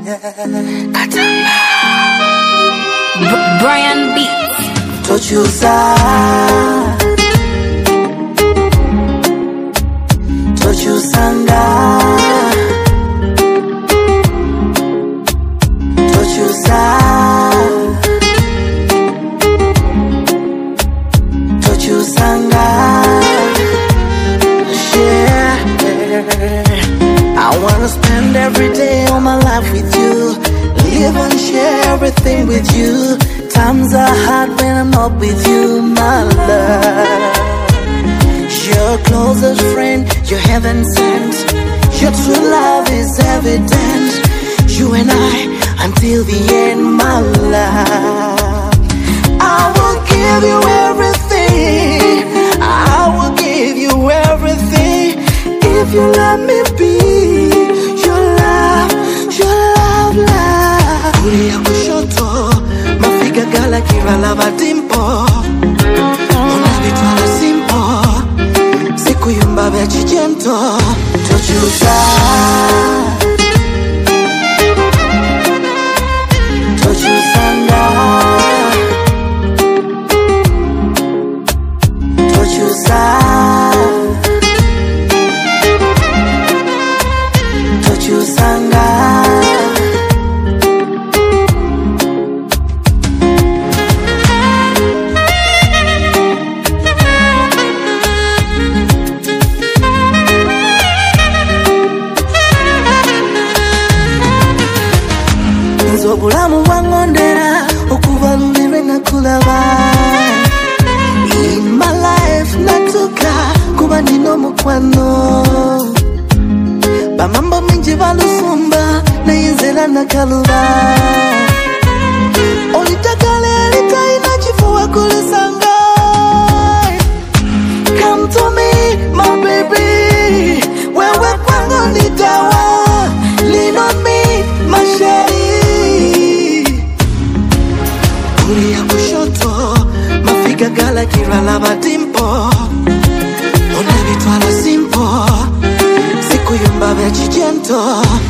Katamba Brian Beats Tochusa Tochusanga Tochusa Tochusanga Yeah, I wanna spend every day of my life with you, live and share everything with you. Times are hard when I'm not with you, my love. Your closest friend, you're heaven sent. Your true love is evident. You and I, until the end, my love. I will give you everything. I will give you everything. If you let me be your love, love. Kulia kushoto, mafiga gala kirala badimpo. Unavitwala simpo, siku yumba vechi jento. Tochusa Tochusanga Tochusa Tochusanga Nzobulamu wangondera okubalulirwe nakulaba. In my life natuka kuba nino mukwano. Bamambo mingi balusumba nayenzera nakaluba. Olitakale litaina chifuwa kulisanga. Come to me my baby, wewe kwangu ni dawa. Lean on me my shady. Kulia kushoto, mafiga gala kirala badimpo. Unavitwala simpo, siku yumba vechi jento.